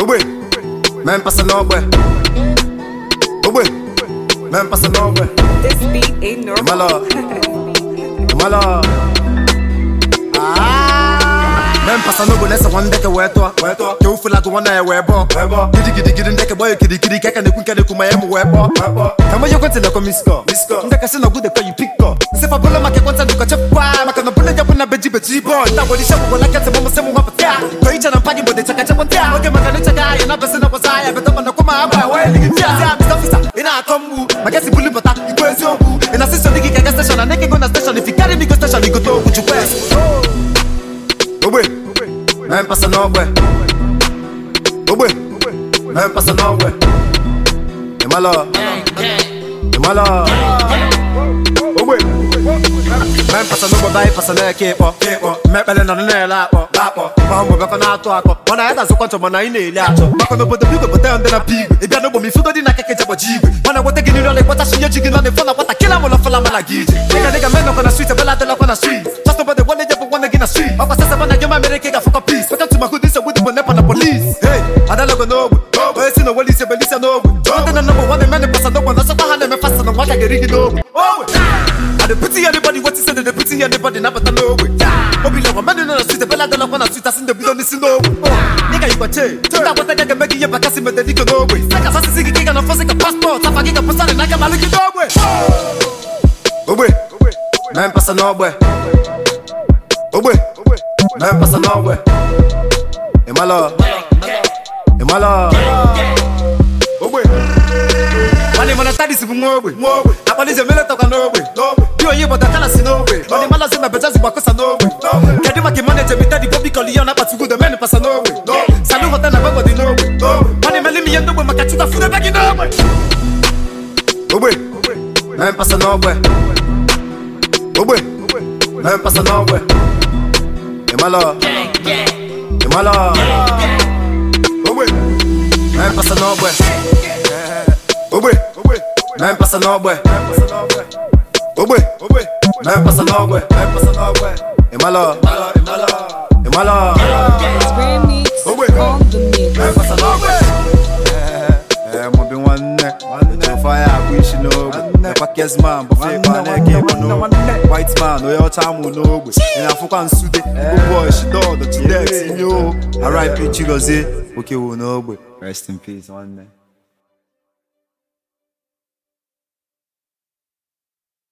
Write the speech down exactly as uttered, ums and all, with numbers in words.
Ogbe, même pas son ogbe. Ogbe, même pas son ogbe. This beat ain't normal. Malo, malo. Même pas son ogbe, laisse one deck ouais toi. Que vous faites la gomme à ouais bon. Gidi gidi gidi deck boy gidi gidi kaka ne kunka ne kuma yemu ouais bon. Kama yo konti na komisko. Ndeka sina good kwa you pick up. C'est pas problème que konti duka chepa. Makana pule jabu na beji beji boy. Na wali shabu wala kete mama semu mapata. Koicha na mpagi bode chaka chapa tia. Okay makana chaka ya na bese na kwasaya. Beto mana kuma aba we ligitia. Tia Mister Officer ina atombu. Magasi buli bata ikwezi obu. Ina siso digi kaka station na neke go na station. If you carry me go station you go to kuchukwe. Ogbe, même pas son ogbe. Ogbe, même pas son ogbe. Et malo, et malo. Ogbe, même pas son ogbe bae pas son équipe. Me pele na ne la po, la po. Ba mo be na to ako. Mona eda so kwanto mona ine ile acho. Mako no bodo bigo bodo ande na pigwe. E bia no bo mi fudo di na keke jabo jigwe. Mona wote gini no le kwata shiye jigi no le fona kwata kila mo la fala mala gije. Nigga nigga men no kona street, bela de la kona street. Just nobody one day but one gina street. Papa sasa bana yoma mereke ga fuck peace. Welcome to my hood, this a with the nepa na police. Hey, adala go no. Oh, see no wali se belisa no. Don't know number one man pass no one. So bahane me fast no waka gerigi no. Oh, I dey pity anybody what you say they pity anybody na bata no way. Obi lewa man no street, bela de la kona street as in the bido nisi no. Nigga you bache. Tunda wata ga megi ye bakasi me de niko no way. Saka sasa sigi giga na force ka passport. Sapa giga pasale na ka maluki no way. Ogbe, même pas son ogbe. Ogbe, même pas son ogbe. Et malo, et malo. Ogbe, mani mana tadi si bungogbe. Apani ze mele toka nogbe. Dio yibo dakala si nogbe. Mani mala se me bejazi bakosa nogbe. Kedi maki manage mi tadi bobi koli yana patugu de meni pasa nogbe. Salu hotel na bango di nogbe. Mani meli mi yendo ma kachuka fude bagi nogbe. Ogbe, même pas son ogbe. Ogbe, même pas son ogbe. Et malo, et malo. Ogbe, même pas son ogbe. Ogbe, même pas son ogbe. Ogbe, même pas son ogbe. Et malo, et malo. Remix Ogbe, on the mix. même pas son ogbe. Eh, mo bi one neck, one fire, wish you know. Never guess man, but fake man, I can't know. White man, no your time will know. And I fucking suit it. Good boy, she dog, the T-Dex, you know. Alright, bitch, you go say, okay, we'll know. Rest in peace, one neck.